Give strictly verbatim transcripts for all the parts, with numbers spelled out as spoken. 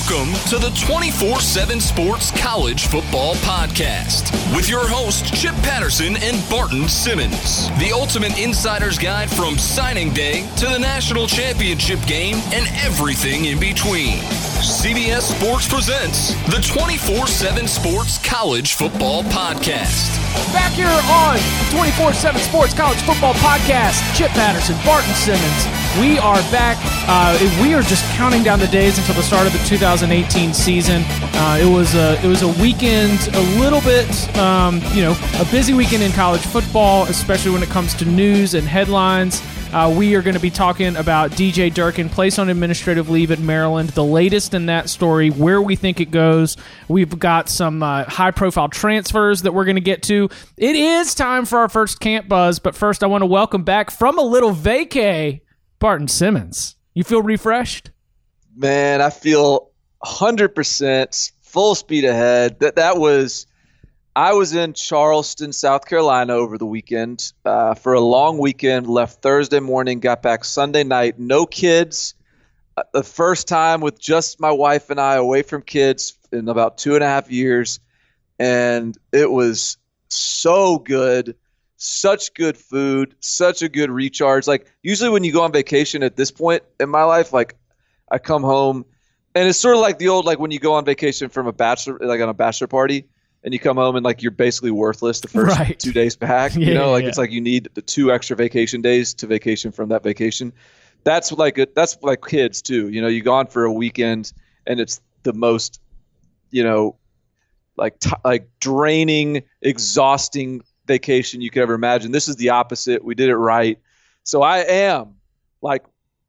Welcome to the twenty-four seven Sports College Football Podcast with your hosts Chip Patterson and Barton Simmons. The ultimate insider's guide from signing day to the national championship game and everything in between. C B S Sports presents the twenty-four seven Sports College Football Podcast. Back here on the twenty-four seven Sports College Football Podcast, Chip Patterson, Barton Simmons. We are back. Uh, we are just counting down the days until the start of the two thousand eighteen season. Uh, it was a it was a weekend, a little bit, um, you know, a busy weekend in college football, especially when it comes to news and headlines. Uh, we are going to be talking about D J Durkin, placed on administrative leave at Maryland, the latest in that story, where we think it goes. We've got some uh, high-profile transfers that we're going to get to. It is time for our first Camp Buzz, but first I want to welcome back from a little vacay, Barton Simmons. You feel refreshed? Man, I feel one hundred percent full speed ahead. That that was... I was in Charleston, South Carolina over the weekend uh, for a long weekend, left Thursday morning, got back Sunday night, no kids. Uh, the first time with just my wife and I away from kids in about two and a half years. And it was so good, such good food, such a good recharge. Like usually when you go on vacation at this point in my life, like I come home and it's sort of like the old, like when you go on vacation from a bachelor, like on a bachelor party. And you come home and like you're basically worthless the first right. two days back. Yeah, you know, like yeah. it's like you need the two extra vacation days to vacation from that vacation. That's like a, that's like kids too. You know, you go on for a weekend and it's the most, you know, like t- like draining, exhausting vacation you could ever imagine. This is the opposite. We did it right. So I am like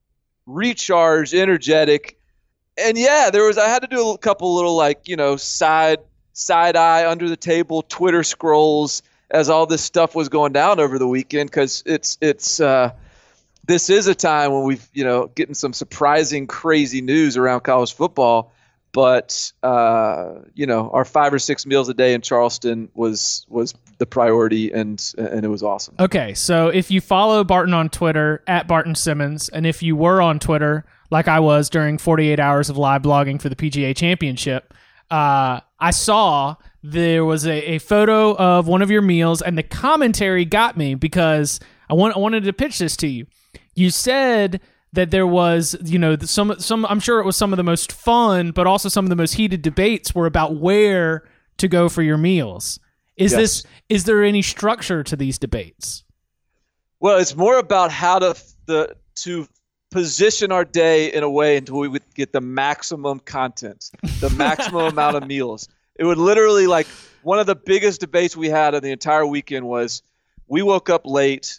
recharged, energetic, and yeah, there was I had to do a couple little like you know side. side eye under the table Twitter scrolls as all this stuff was going down over the weekend because it's it's uh, this is a time when we've you know getting some surprising crazy news around college football, but uh, you know our five or six meals a day in Charleston was was the priority and and it was awesome. Okay, so if you follow Barton on Twitter at Barton Simmons, and if you were on Twitter like I was during forty-eight hours of live blogging for the P G A Championship. Uh, I saw there was a, a photo of one of your meals, and the commentary got me because I want I wanted to pitch this to you. You said that there was, you know, some some. I'm sure it was some of the most fun, but also some of the most heated debates were about where to go for your meals. Is yes. this is there any structure to these debates? Well, it's more about how to the to. position our day in a way until we would get the maximum content, the maximum amount of meals. It would literally like one of the biggest debates we had of the entire weekend was we woke up late.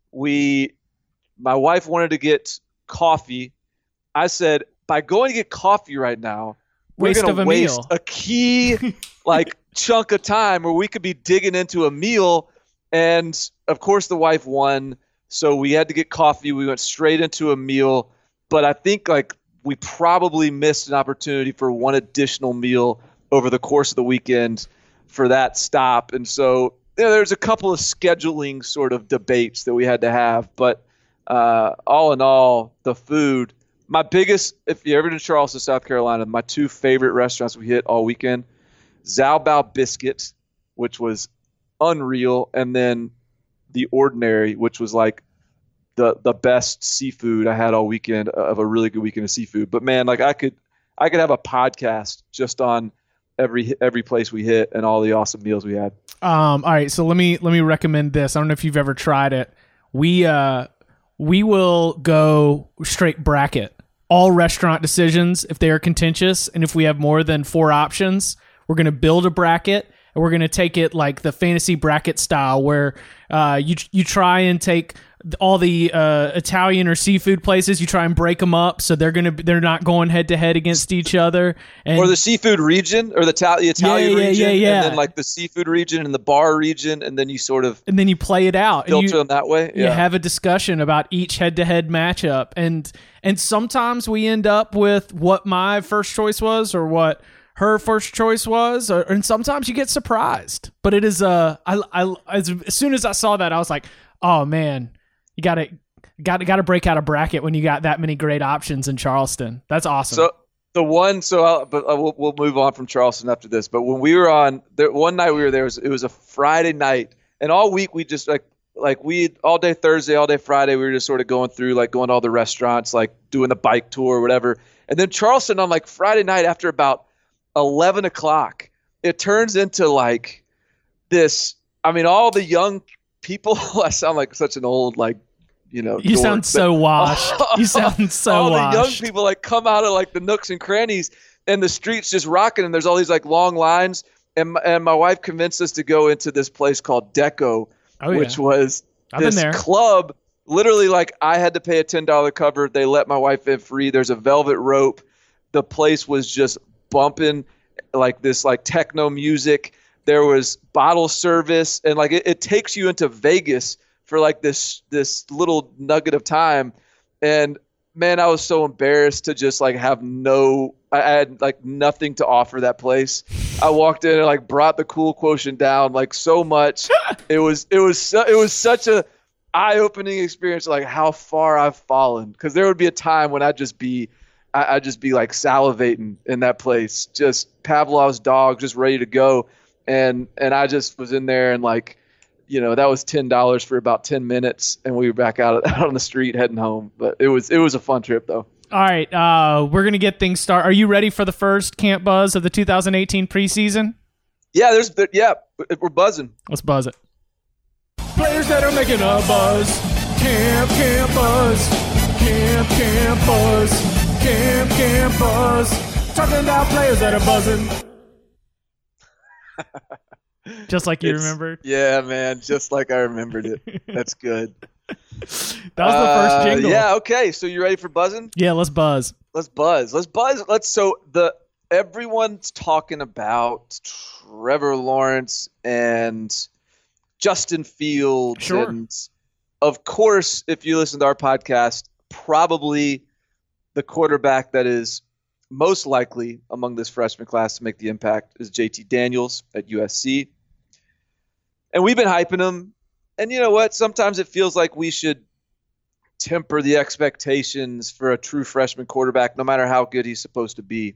We, my wife wanted to get coffee. I said, by going to get coffee right now, we're Waste going of to a waste meal. a key like chunk of time where we could be digging into a meal. And of course the wife won. So we had to get coffee. We went straight into a meal. But I think like we probably missed an opportunity for one additional meal over the course of the weekend for that stop. And so you know, there's a couple of scheduling sort of debates that we had to have. But uh, all in all, the food, my biggest, if you're ever in Charleston, South Carolina, my two favorite restaurants we hit all weekend, Zao Bao Biscuit, which was unreal, and then The Ordinary, which was like the the best seafood I had all weekend of a really good weekend of seafood. But man, like I could I could have a podcast just on every every place we hit and all the awesome meals we had. Um, all right, so let me let me recommend this. I don't know if you've ever tried it. We uh we will go straight bracket all restaurant decisions if they are contentious, and if we have more than four options, we're going to build a bracket. And we're going to take it like the fantasy bracket style where uh, you you try and take all the uh, Italian or seafood places, you try and break them up so they're going to they're not going head to head against each other. And or the seafood region or the, ta- the Italian yeah, yeah, region yeah, yeah. and then like the seafood region and the bar region, and then you sort of and then you play it out. filter and you, them that way. You Yeah. have a discussion about each head to head matchup. And and sometimes we end up with what my first choice was or what her first choice was, or, and sometimes you get surprised. But it is uh, I, I as, as soon as I saw that, I was like, oh man, you got to got to got to break out a bracket when you got that many great options in Charleston. That's awesome. So The one, so I'll, but uh, we'll, we'll move on from Charleston after this. But when we were on there, one night we were there, it was, it was a Friday night, and all week we just like like we all day Thursday, all day Friday, we were just sort of going through like going to all the restaurants, like doing the bike tour or whatever. And then Charleston on like Friday night after about eleven o'clock, it turns into like this. I mean, all the young people. I sound like such an old like. You know, you dork, sound so washed. You sound so all washed. All the young people like come out of like the nooks and crannies, and the streets just rocking, and there's all these like long lines. And my, and my wife convinced us to go into this place called Deco, oh, which yeah. was I've this been there. club. Literally, like I had to pay a ten dollar cover. They let my wife in free. There's a velvet rope. The place was just bumping like this like techno music. There was bottle service, and like it, it takes you into Vegas for like this this little nugget of time. And man, I was so embarrassed to just like have no I had like nothing to offer that place. I walked in and like brought the cool quotient down like so much. It was it was su- it was such a eye-opening experience, like how far I've fallen, because there would be a time when I'd just be I, I'd just be like salivating in that place, just Pavlov's dog, just ready to go. And and I just was in there, and like, you know, that was ten dollars for about ten minutes, and we were back out, out on the street heading home. But it was it was a fun trip, though. All right, uh, we're going to get things started. Are you ready for the first Camp Buzz of the two thousand eighteen preseason? Yeah, there's there, yeah, we're buzzing. Let's buzz it. Players that are making a buzz. Camp, Camp Buzz. Camp, Camp Buzz. Camp, Camp Buzz. Talking about players that are buzzing. Just like you It's, remembered? Yeah, man, just like I remembered it. That's good. That was the first Uh, jingle. yeah, okay. So you ready for buzzing? Yeah, let's buzz. Let's buzz. Let's buzz. Let's so the everyone's talking about Trevor Lawrence and Justin Fields. Sure. And of course, if you listen to our podcast, probably the quarterback that is most likely among this freshman class to make the impact is J T Daniels at U S C. And we've been hyping him. And you know what? Sometimes it feels like we should temper the expectations for a true freshman quarterback, no matter how good he's supposed to be.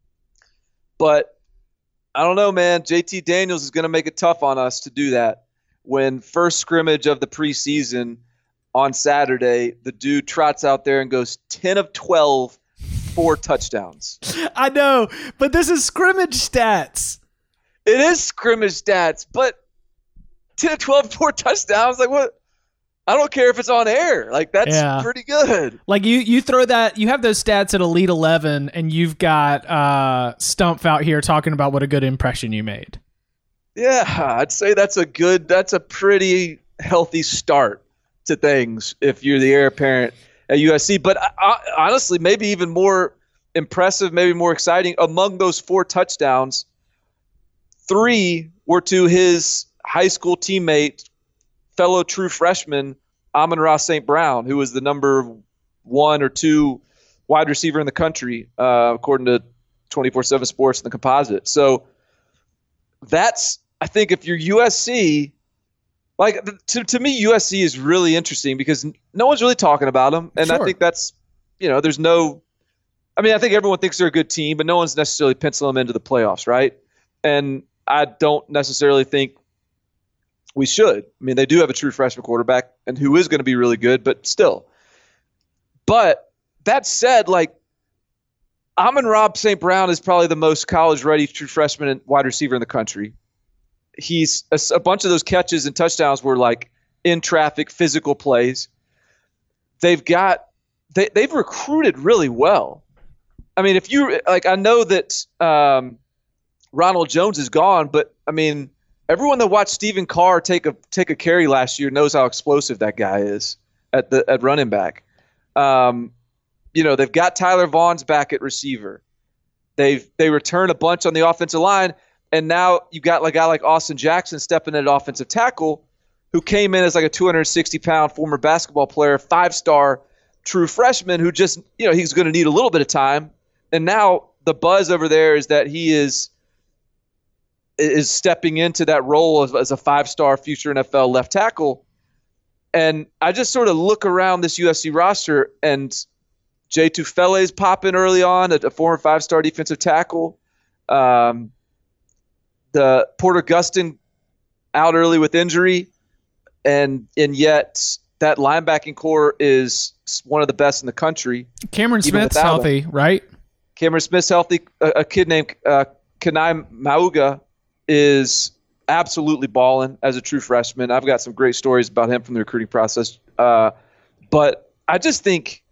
But I don't know, man. J T Daniels is going to make it tough on us to do that. When first scrimmage of the preseason on Saturday, the dude trots out there and goes ten of twelve, four touchdowns. I know, but this is scrimmage stats. It is scrimmage stats, but ten of twelve, four touchdowns, like what? I don't care if it's on air. Like that's Yeah. pretty good. Like you, you throw that, you have those stats at Elite eleven, and you've got uh, Stumpf out here talking about what a good impression you made. Yeah, I'd say that's a good, that's a pretty healthy start to things if you're the heir apparent at U S C. But I, I, honestly, maybe even more impressive, maybe more exciting, among those four touchdowns, three were to his high school teammate, fellow true freshman, Amon-Ra Saint Brown, who was the number one or two wide receiver in the country, uh, according to twenty-four seven Sports and the Composite. So that's, I think, if you're U S C, like to to me, U S C is really interesting because no one's really talking about them, and Sure. I think that's, you know, there's no, I mean, I think everyone thinks they're a good team, but no one's necessarily penciling them into the playoffs, right? And I don't necessarily think we should. I mean, they do have a true freshman quarterback, and who is going to be really good, but still. But that said, like, Amon-Ra Saint Brown is probably the most college-ready true freshman and wide receiver in the country. He's a, a bunch of those catches and touchdowns were like in traffic, physical plays. They've got they they've recruited really well. I mean, if you like, I know that um, Ronald Jones is gone, but I mean, everyone that watched Stephen Carr take a take a carry last year knows how explosive that guy is at the at running back. Um, you know, they've got Tyler Vaughn's back at receiver. They've they return a bunch on the offensive line. And now you've got a guy like Austin Jackson stepping in at offensive tackle, who came in as like a two hundred sixty pound former basketball player, five-star true freshman who just, you know, he's going to need a little bit of time. And now the buzz over there is that he is is stepping into that role as, as a five-star future N F L left tackle. And I just sort of look around this U S C roster, and Jay Tufele's popping early on, a, a former five-star defensive tackle. Um, the Porter Gustin out early with injury, and and yet that linebacking core is one of the best in the country. Cameron Smith's healthy, him. right? Cameron Smith's healthy. A, a kid named uh, Kanai Mauga is absolutely balling as a true freshman. I've got some great stories about him from the recruiting process. Uh, but I just think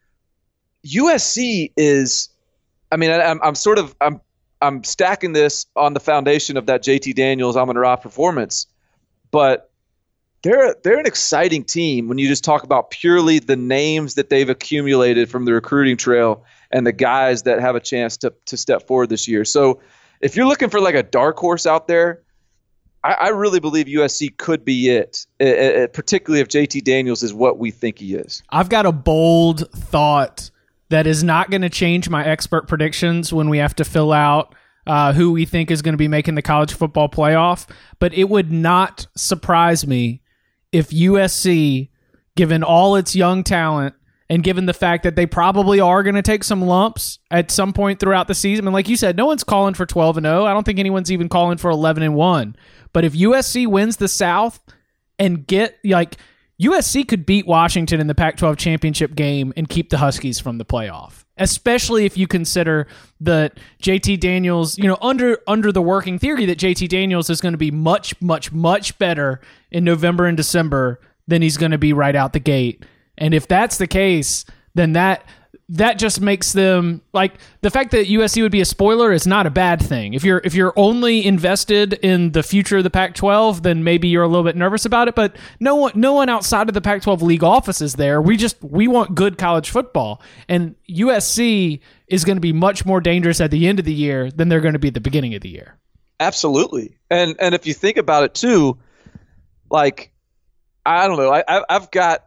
U S C is, I mean, I, I'm, I'm sort of, I'm, I'm stacking this on the foundation of that J T Daniels Amon-Ra performance, but they're, they're an exciting team when you just talk about purely the names that they've accumulated from the recruiting trail and the guys that have a chance to, to step forward this year. So if you're looking for like a dark horse out there, I, I really believe U S C could be it, it, it, particularly if J T Daniels is what we think he is. I've got a bold thought that is not going to change my expert predictions when we have to fill out uh, who we think is going to be making the college football playoff, but it would not surprise me if U S C, given all its young talent, and given the fact that they probably are going to take some lumps at some point throughout the season, and like you said, no one's calling for twelve and oh. I don't think anyone's even calling for eleven and one. But if U S C wins the South and get, like, U S C could beat Washington in the Pac twelve championship game and keep the Huskies from the playoff, especially if you consider that J T Daniels, you know, under under the working theory that J T Daniels is going to be much, much, much better in November and December than he's going to be right out the gate. And if that's the case, then that that just makes them, like, the fact that U S C would be a spoiler is not a bad thing. If you're if you're only invested in the future of the Pac twelve, then maybe you're a little bit nervous about it. But no one no one outside of the Pac twelve league office is there. We just we want good college football, and U S C is going to be much more dangerous at the end of the year than they're going to be at the beginning of the year. Absolutely, and and if you think about it too, like, I don't know, I I've got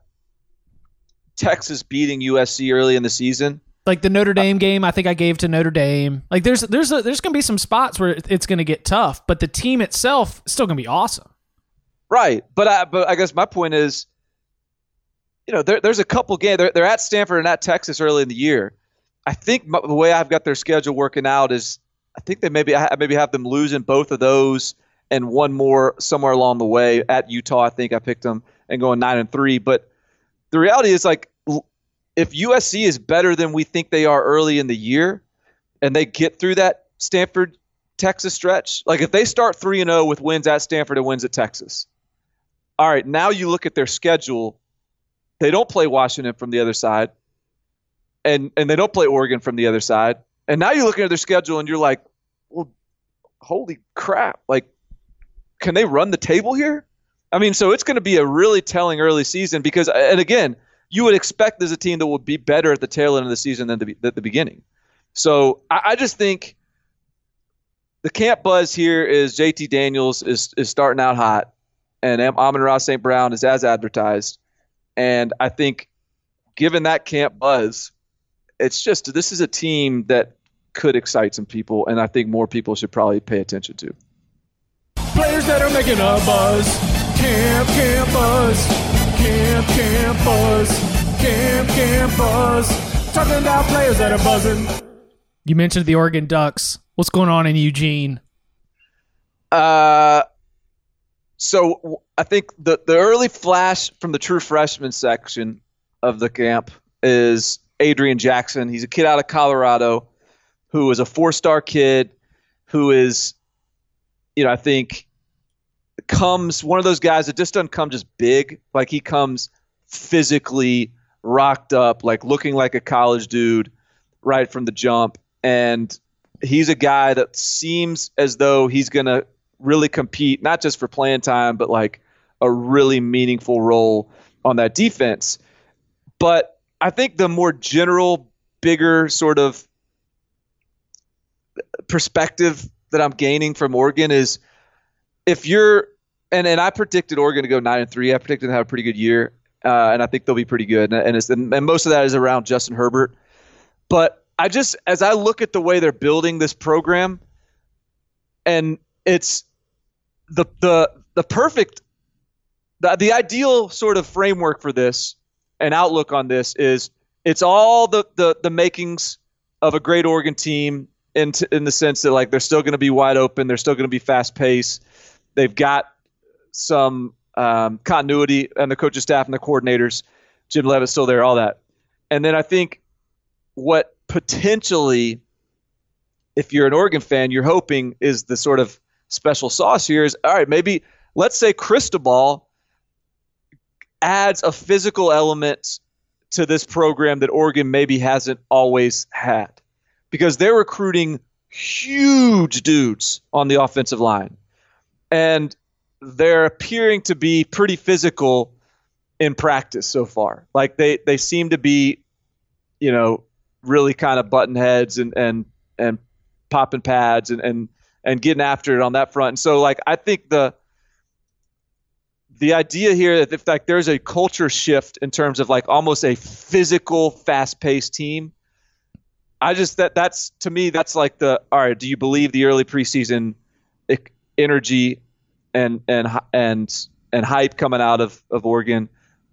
Texas beating U S C early in the season, like the Notre Dame game. I think I gave to Notre Dame. Like there's there's a, there's going to be some spots where it's going to get tough, but the team itself is still going to be awesome. Right, but I but I guess my point is, you know, there, there's a couple games. They're, they're at Stanford and at Texas early in the year. I think my, the way I've got their schedule working out is, I think they maybe I maybe have them losing both of those and one more somewhere along the way. At Utah, I think I picked them, and going nine and three, but the reality is, like, if U S C is better than we think they are early in the year and they get through that Stanford, Texas stretch, like if they start three and oh with wins at Stanford and wins at Texas, all right, now you look at their schedule. They don't play Washington from the other side, and, and they don't play Oregon from the other side. And now you're looking at their schedule and you're like, well, holy crap. Like, can they run the table here? I mean, so it's going to be a really telling early season because, and again, you would expect there's a team that will be better at the tail end of the season than the, at the beginning. So I, I just think the camp buzz here is J T Daniels is is starting out hot, and Amon-Ra Saint Brown is as advertised. And I think given that camp buzz, it's just, this is a team that could excite some people, and I think more people should probably pay attention to. Players that are making a buzz. Camp, camp buzz, camp, camp buzz, camp, camp buzz. Talking about players that are buzzing. You mentioned the Oregon Ducks. What's going on in Eugene? Uh, so I think the, the early flash from the true freshman section of the camp is Adrian Jackson. He's a kid out of Colorado who is a four-star kid who is, you know, I think comes one of those guys that just doesn't come just big. Like, he comes physically rocked up, like looking like a college dude right from the jump. And he's a guy that seems as though he's going to really compete, not just for playing time, but like a really meaningful role on that defense. But I think the more general, bigger sort of perspective that I'm gaining from Oregon is, if you're, and, and I predicted Oregon to go nine and three. I predicted them to have a pretty good year, uh, and I think they'll be pretty good. And, and, it's, and most of that is around Justin Herbert. But I just, as I look at the way they're building this program, and it's the the the perfect, the, the ideal sort of framework for this and outlook on this is it's all the, the, the makings of a great Oregon team in, t- in the sense that, like, they're still going to be wide open. They're still going to be fast paced. They've got some um, continuity and the coaching staff and the coordinators. Jim Leavitt's still there, all that. And then I think what potentially, if you're an Oregon fan, you're hoping is the sort of special sauce here is, all right, maybe let's say Cristobal adds a physical element to this program that Oregon maybe hasn't always had, because they're recruiting huge dudes on the offensive line, and they're appearing to be pretty physical in practice so far. Like they, they seem to be, you know, really kind of button heads and, and, and popping pads and, and, and getting after it on that front. And so, like, I think the, the idea here that if like there's a culture shift in terms of like almost a physical, fast-paced team, I just that that's to me that's like the, all right, do you believe the early preseason energy and and and and hype coming out of, of Oregon,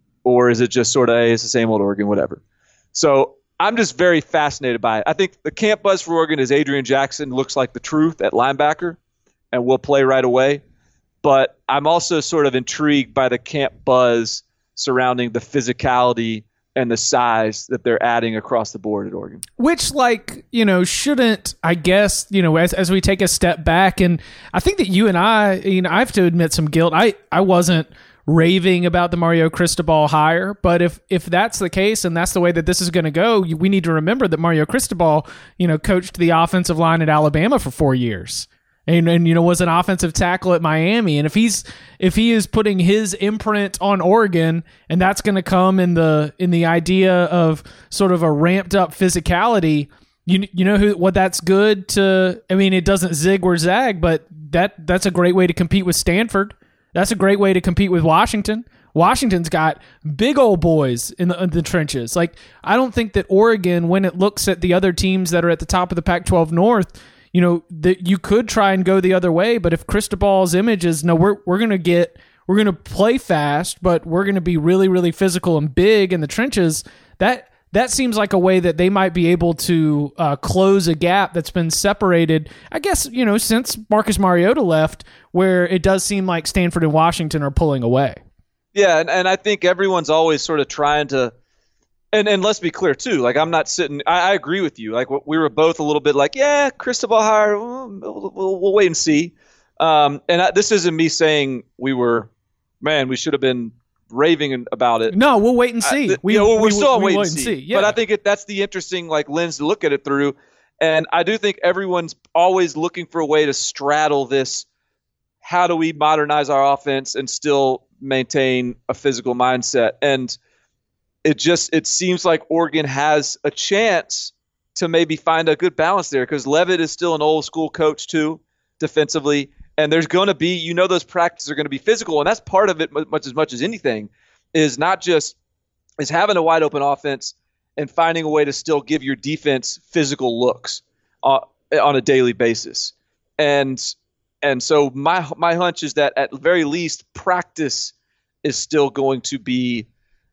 or is it just sort of, hey, it's the same old Oregon, whatever? So I'm just very fascinated by it. I think the camp buzz for Oregon is Adrian Jackson looks like the truth at linebacker and will play right away. But I'm also sort of intrigued by the camp buzz surrounding the physicality and the size that they're adding across the board at Oregon. Which, like, you know, shouldn't, I guess, you know, as as we take a step back, and I think that you and I, you know, I have to admit some guilt. I, I wasn't raving about the Mario Cristobal hire, but if if that's the case and that's the way that this is going to go, we need to remember that Mario Cristobal, you know, coached the offensive line at Alabama for four years. And, and you know, was an offensive tackle at Miami. And if he's if he is putting his imprint on Oregon, and that's going to come in the in the idea of sort of a ramped up physicality, you you know who what that's good to. I mean, it doesn't zig or zag, but that that's a great way to compete with Stanford. That's a great way to compete with Washington. Washington's got big old boys in the, in the trenches. Like, I don't think that Oregon, when it looks at the other teams that are at the top of the Pac twelve North, you know, that you could try and go the other way, but if Cristobal's image is, no, we're we're gonna get we're gonna play fast, but we're gonna be really, really physical and big in the trenches, that that seems like a way that they might be able to uh, close a gap that's been separated, I guess, you know, since Marcus Mariota left, where it does seem like Stanford and Washington are pulling away. Yeah, and, and I think everyone's always sort of trying to. And and let's be clear, too. Like, I'm not sitting – I agree with you. Like, we were both a little bit like, yeah, Cristobal hire, we'll, we'll, we'll wait and see. Um, and I, this isn't me saying we were – man, we should have been raving about it. No, we'll wait and see. I, we, you know, we're we, still we, wait, wait and see. see. Yeah. But I think it, that's the interesting, like, lens to look at it through. And I do think everyone's always looking for a way to straddle this, how do we modernize our offense and still maintain a physical mindset? And – It just it seems like Oregon has a chance to maybe find a good balance there, because Leavitt is still an old school coach too, defensively, and there's going to be, you know, those practices are going to be physical, and that's part of it much as much as anything is not just is having a wide open offense and finding a way to still give your defense physical looks uh, on a daily basis, and and so my my hunch is that at the very least practice is still going to be.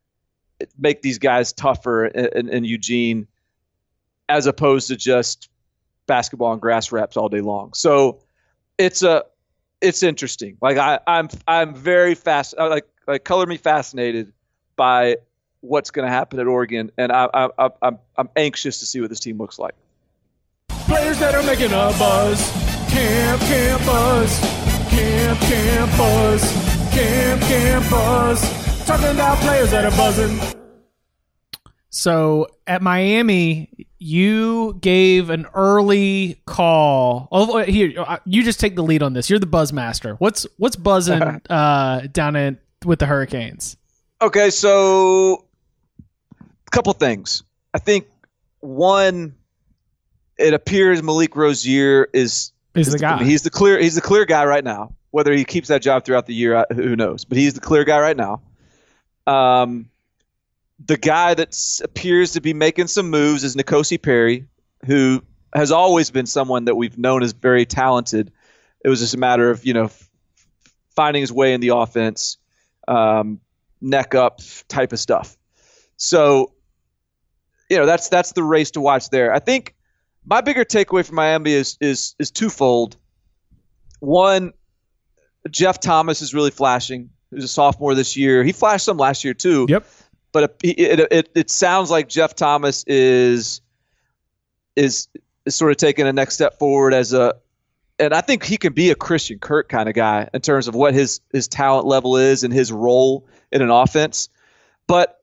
Make these guys tougher in, in, in Eugene, as opposed to just basketball and grass reps all day long. So it's a, it's interesting. Like I, I'm, I'm very fast. Like, like color me fascinated by what's going to happen at Oregon, and I, I, I'm, I'm anxious to see what this team looks like. Players that are making a buzz, camp, camp buzz, camp, camp buzz, camp, camp buzz. Talking about players that are buzzing. So at Miami, you gave an early call. Oh, here, you just take the lead on this. You're the buzz master. What's what's buzzing uh, down in with the Hurricanes? Okay, so a couple things. I think one, it appears Malik Rozier is is, is the guy. He's the clear. He's the clear guy right now. Whether he keeps that job throughout the year, who knows? But he's the clear guy right now. Um, the guy that appears to be making some moves is N'Kosi Perry, who has always been someone that we've known as very talented. It was just a matter of, you know, f- finding his way in the offense, um, neck up type of stuff. So you know, that's that's the race to watch there. I think my bigger takeaway from Miami is is is twofold. One, Jeff Thomas is really flashing. He's a sophomore this year. He flashed some last year too. Yep. But it it, it, it sounds like Jeff Thomas is is is sort of taking a next step forward as a, and I think he can be a Christian Kirk kind of guy in terms of what his his talent level is and his role in an offense. But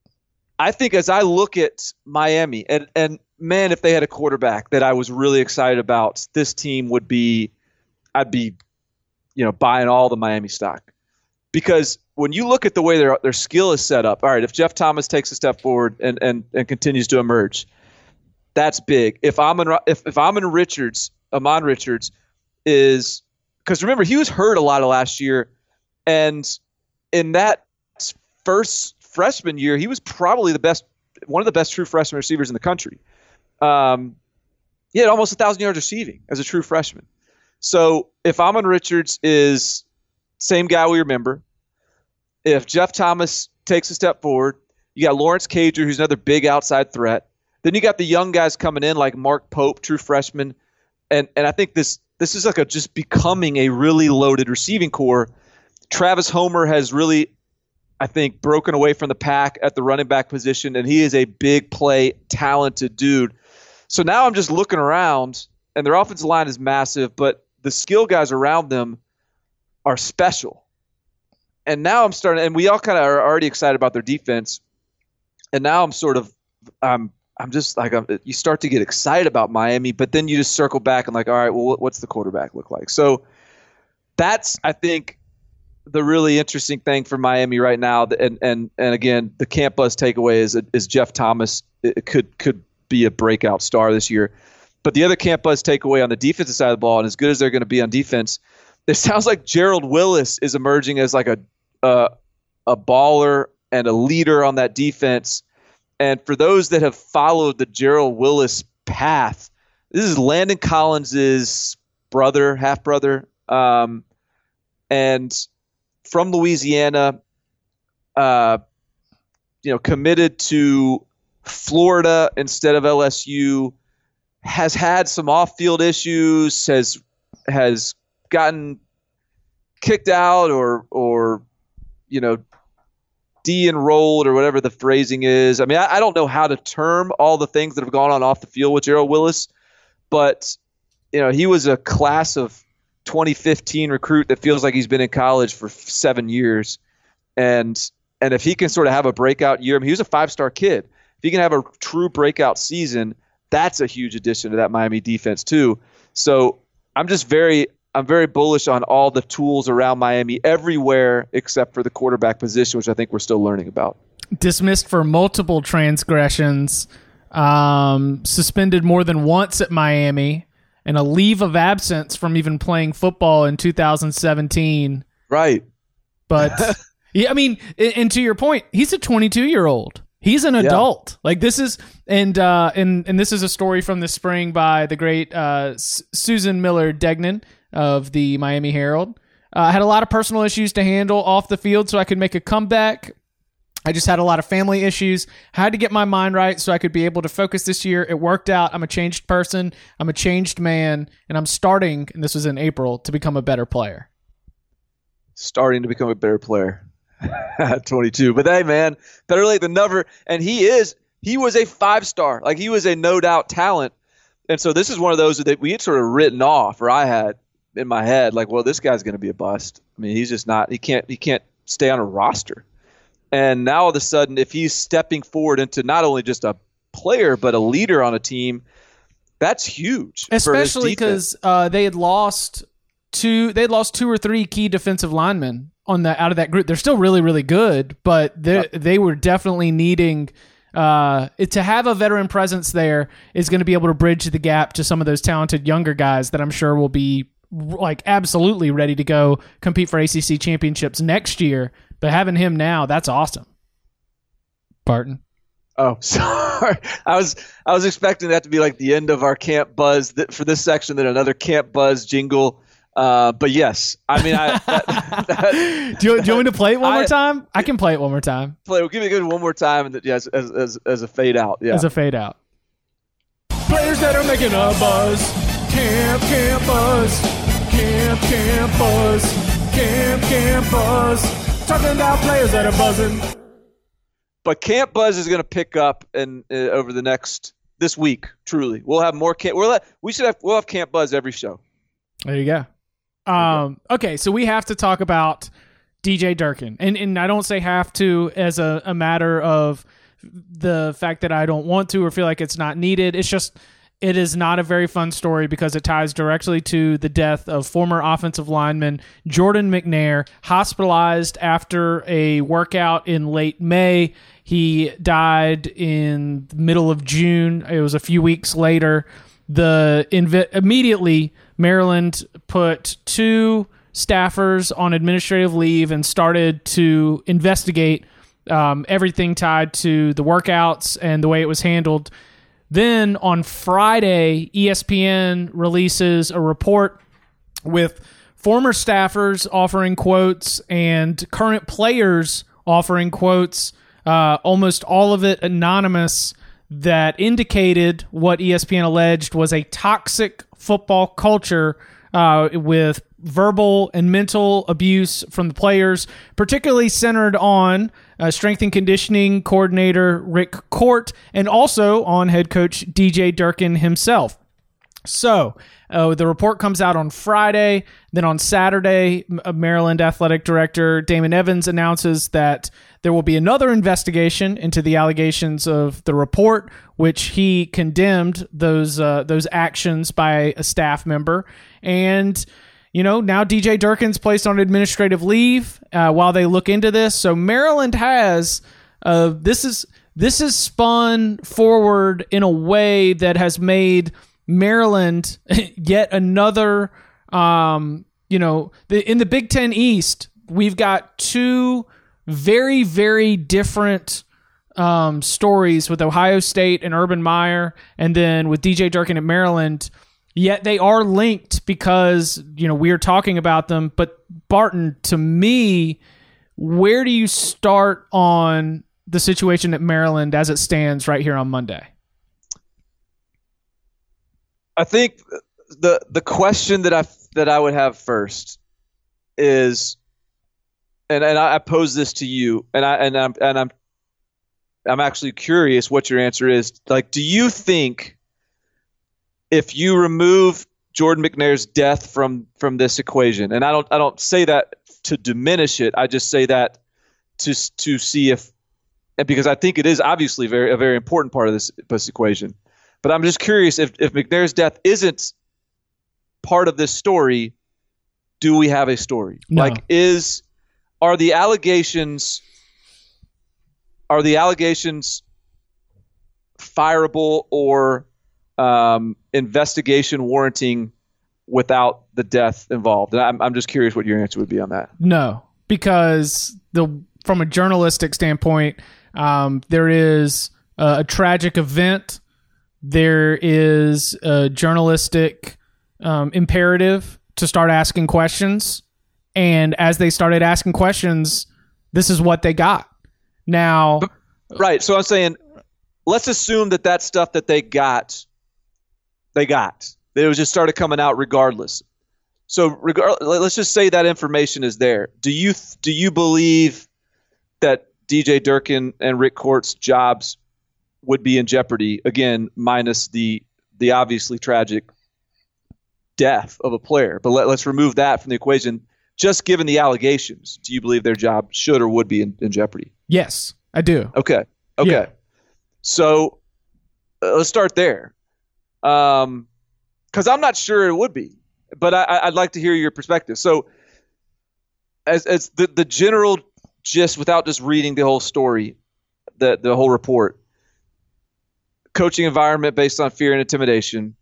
I think as I look at Miami, and and man, if they had a quarterback that I was really excited about, this team would be, I'd be, you know, buying all the Miami stock. Because when you look at the way their their skill is set up, all right, if Jeff Thomas takes a step forward and and, and continues to emerge, that's big. If Amon if if Amon Richards, Amon Richards is, because remember he was hurt a lot of last year, and in that first freshman year, he was probably the best, one of the best true freshman receivers in the country. Um, he had almost a thousand yards receiving as a true freshman. So if Amon Richards is same guy we remember, if Jeff Thomas takes a step forward, you got Lawrence Cager, who's another big outside threat. Then you got the young guys coming in like Mark Pope, true freshman, and and I think this this is like a just becoming a really loaded receiving core. Travis Homer has really, I think, broken away from the pack at the running back position, and he is a big play, talented dude. So now I'm just looking around, and their offensive line is massive, but the skill guys around them are special. And now I'm starting, and we all kind of are already excited about their defense. And now I'm sort of, I'm, I'm just like, I'm, you start to get excited about Miami, but then you just circle back and like, all right, well, what's the quarterback look like? So that's, I think, the really interesting thing for Miami right now. And and and again, the Camp Buzz takeaway is is Jeff Thomas it could could be a breakout star this year. But the other Camp Buzz takeaway on the defensive side of the ball, and as good as they're going to be on defense, it sounds like Gerald Willis is emerging as like a a, a baller and a leader on that defense. And for those that have followed the Gerald Willis path, this is Landon Collins's brother, half brother, um, and from Louisiana, uh, you know, committed to Florida instead of L S U, has had some off-field issues, has has gotten kicked out or or you know de-enrolled or whatever the phrasing is. I mean, I, I don't know how to term all the things that have gone on off the field with Gerald Willis, but you know, he was a class of twenty fifteen recruit that feels like he's been in college for seven years. And and if he can sort of have a breakout year, I mean, he was a five-star kid. If he can have a true breakout season, that's a huge addition to that Miami defense too. So I'm just very I'm very bullish on all the tools around Miami everywhere except for the quarterback position, which I think we're still learning about. Dismissed for multiple transgressions, um, suspended more than once at Miami, and a leave of absence from even playing football in two thousand seventeen. Right. But, yeah, I mean, and to your point, he's a twenty-two-year-old. He's an adult. Yeah. Like this is, and uh, and and this is a story from the spring by the great uh, S- Susan Miller Degnan of the Miami Herald. I uh, had a lot of personal issues to handle off the field so I could make a comeback. I just had a lot of family issues. Had to get my mind right so I could be able to focus this year. It worked out. I'm a changed person. I'm a changed man, and I'm starting, and this was in April, to become a better player. Starting to become a better player at twenty-two. But hey, man, better late than never. And he is, he was a five-star. Like, he was a no-doubt talent. And so this is one of those that we had sort of written off, or I had in my head, like, well, this guy's going to be a bust. I mean, he's just not, he can't, he can't stay on a roster. And now all of a sudden, if he's stepping forward into not only just a player, but a leader on a team, that's huge. Especially because uh, they had lost two, they had lost two or three key defensive linemen on the out of that group. They're still really, really good, but they yep. they were definitely needing uh, it, to have a veteran presence there is going to be able to bridge the gap to some of those talented younger guys that I'm sure will be like absolutely ready to go compete for A C C championships next year. But having him now, that's awesome. Barton. Oh, sorry. I was I was expecting that to be like the end of our Camp Buzz that, for this section. Then another Camp Buzz jingle. Uh, but yes, I mean, I, that, that, do, you, do you want me to play it one I, more time? I can play it one more time. Play. We'll give it a good one more time, and yes, as, as as a fade out. Yeah, as a fade out. Players that are making a buzz. Camp, camp buzz. Camp, camp buzz. Camp, camp buzz. Talking about players that are buzzing. But Camp Buzz is going to pick up in uh, over the next this week. Truly, we'll have more camp. We'll have, we should have we'll have Camp Buzz every show. There you go. Um, okay, so we have to talk about D J Durkin, and and I don't say have to as a, a matter of the fact that I don't want to or feel like it's not needed. It's just it is not a very fun story because it ties directly to the death of former offensive lineman Jordan McNair, hospitalized after a workout in late May. He died in the middle of June. It was a few weeks later. The inv- immediately Maryland put two staffers on administrative leave and started to investigate um, everything tied to the workouts and the way it was handled. Then on Friday, E S P N releases a report with former staffers offering quotes and current players offering quotes, uh, almost all of it anonymous, that indicated what E S P N alleged was a toxic football culture uh, with verbal and mental abuse from the players, particularly centered on uh, strength and conditioning coordinator Rick Court and also on head coach D J Durkin himself. So uh, the report comes out on Friday. Then on Saturday, Maryland Athletic Director Damon Evans announces that there will be another investigation into the allegations of the report, which he condemned those uh, those actions by a staff member. And, you know, now D J Durkin's placed on administrative leave uh, while they look into this. So Maryland has uh, this is this is spun forward in a way that has made Maryland yet another, um, you know, the, in the Big Ten East, we've got two very, very different um, stories with Ohio State and Urban Meyer, and then with D J Durkin at Maryland. Yet they are linked because, you know, we are talking about them. But Barton, to me, where do you start on the situation at Maryland as it stands right here on Monday? I think the the question that I that I would have first is, and and I pose this to you, and I and I'm and I'm I'm actually curious what your answer is. Like, do you think if you remove Jordan McNair's death from from this equation, and I don't I don't say that to diminish it, I just say that to to see if, and because I think it is obviously very a very important part of this this equation. But I'm just curious if, if McNair's death isn't part of this story, do we have a story? No. Like, is are the allegations are the allegations fireable or um, investigation warranting without the death involved? And I'm I'm just curious what your answer would be on that. No, because the from a journalistic standpoint, um, there is a, a tragic event. There is a journalistic um, imperative to start asking questions. And as they started asking questions, this is what they got. Now, right. So I'm saying, let's assume that that stuff that they got, they got. It was just started coming out regardless. So regard, let's just say that information is there. Do you do you believe that D J Durkin and Rick Court's jobs would be in jeopardy, again, minus the the obviously tragic death of a player? But let, let's remove that from the equation. Just given the allegations, do you believe their job should or would be in, in jeopardy? Yes, I do. Okay. Okay. Yeah. So uh, let's start there. Um, because I'm not sure it would be, but I, I'd like to hear your perspective. So as as the, the general gist, without just reading the whole story, the the whole report, coaching environment based on fear and intimidation,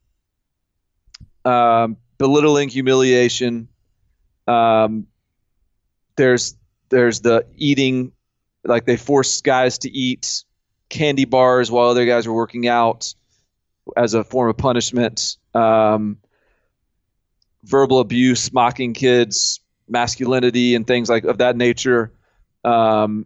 um, belittling, humiliation. Um, there's there's the eating, like they forced guys to eat candy bars while other guys were working out as a form of punishment. Um, verbal abuse, mocking kids, masculinity, and things like of that nature, um,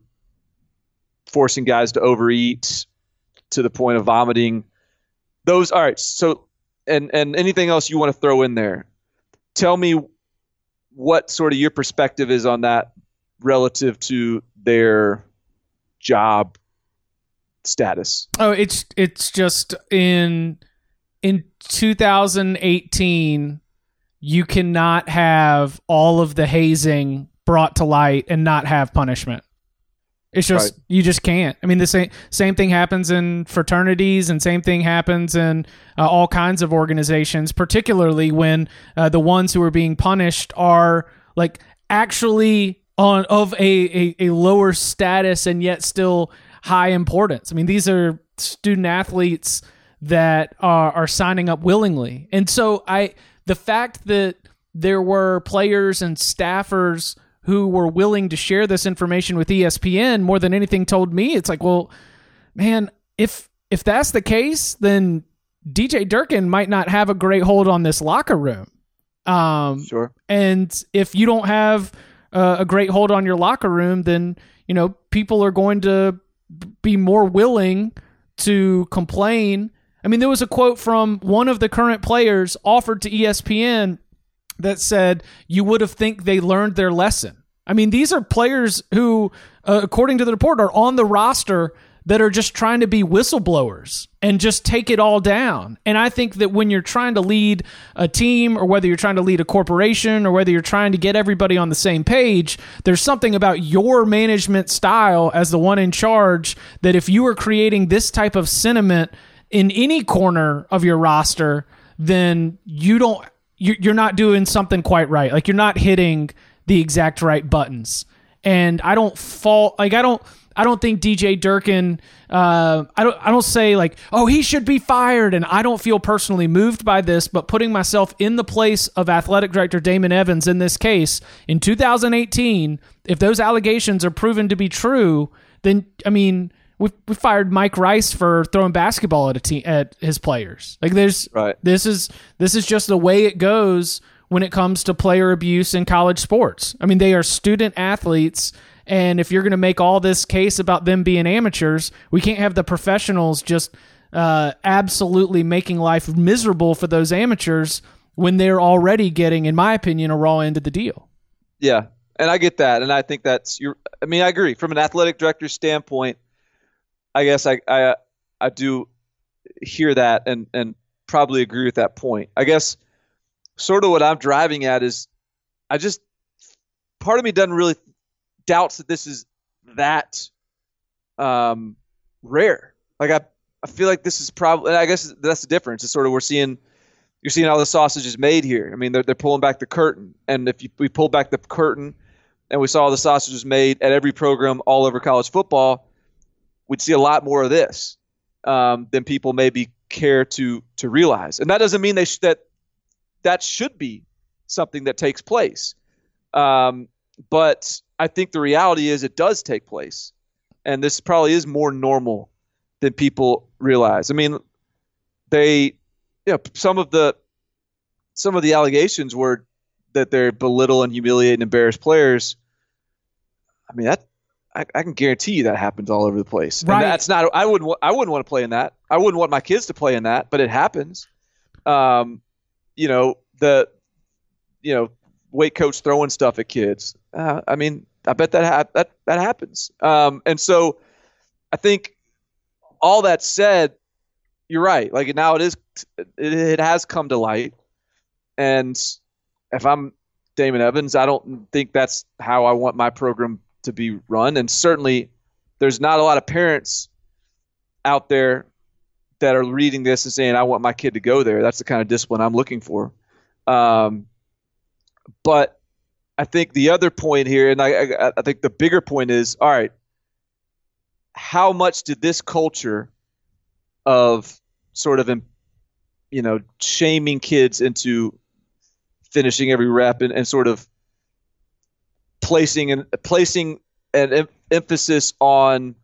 forcing guys to overeat to the point of vomiting. Those, all right. So, and and anything else you want to throw in there? Tell me what sort of your perspective is on that relative to their job status. Oh, it's it's just in in two thousand eighteen, you cannot have all of the hazing brought to light and not have punishment. It's just, right. You just can't. I mean, the same same thing happens in fraternities, and same thing happens in uh, all kinds of organizations, particularly when uh, the ones who are being punished are like actually on of a, a, a lower status and yet still high importance. I mean, these are student athletes that are, are signing up willingly. And so I, the fact that there were players and staffers who were willing to share this information with E S P N more than anything told me, it's like, well, man, if if that's the case, then D J Durkin might not have a great hold on this locker room. Um, sure. And if you don't have uh, a great hold on your locker room, then, you know, people are going to be more willing to complain. I mean, there was a quote from one of the current players offered to E S P N that said, you would have think they learned their lesson. I mean, these are players who, uh, according to the report, are on the roster that are just trying to be whistleblowers and just take it all down. And I think that when you're trying to lead a team, or whether you're trying to lead a corporation, or whether you're trying to get everybody on the same page, there's something about your management style as the one in charge that if you are creating this type of sentiment in any corner of your roster, then you don't, you're not doing something quite right. Like, you're not hitting the exact right buttons. And I don't fault, like, I don't, I don't think D J Durkin, uh, I don't, I don't say like, oh, he should be fired. And I don't feel personally moved by this, but putting myself in the place of athletic director Damon Evans in this case in two thousand eighteen, if those allegations are proven to be true, then, I mean, we we fired Mike Rice for throwing basketball at a team, at his players. Like, there's right. This is this is just the way it goes when it comes to player abuse in college sports. I mean, they are student athletes, and if you're going to make all this case about them being amateurs, we can't have the professionals just uh, absolutely making life miserable for those amateurs when they're already getting, in my opinion, a raw end of the deal. Yeah, and I get that, and I think that's your. I mean, I agree from an athletic director's standpoint. I guess I, I I do hear that and, and probably agree with that point. I guess sort of what I'm driving at is I just part of me doesn't really doubts that this is that um, rare. Like I I feel like this is probably, and I guess that's the difference. It's sort of we're seeing you're seeing how the sausage is made here. I mean, they're they're pulling back the curtain, and if you, we pull back the curtain and we saw the sausage was made at every program all over college football, we'd see a lot more of this um, than people maybe care to to realize. And that doesn't mean they sh- that that should be something that takes place. Um, but I think the reality is it does take place. And this probably is more normal than people realize. I mean, they, you know, some of the some of the allegations were that they belittle and humiliate and embarrass players. I mean, that I, I can guarantee you that happens all over the place. Right. And that's not. I wouldn't. I wouldn't want to play in that. I wouldn't want my kids to play in that. But it happens. Um, you know the, you know, weight coach throwing stuff at kids. Uh, I mean, I bet that ha- that that happens. Um, and so, I think all that said, you're right. Like now, it is. It, it has come to light. And if I'm Damon Evans, I don't think that's how I want my program to be run. And certainly there's not a lot of parents out there that are reading this and saying, I want my kid to go there. That's the kind of discipline I'm looking for. Um, but I think the other point here, and I, I, I think the bigger point is, all right, how much did this culture of sort of, you know, shaming kids into finishing every rep and, and sort of placing and placing an em- emphasis on